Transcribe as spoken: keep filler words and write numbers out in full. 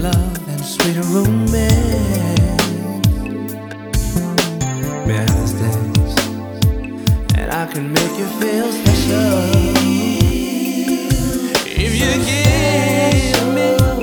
love and sweeter romance. May I have this dance, and I can make you feel special if you give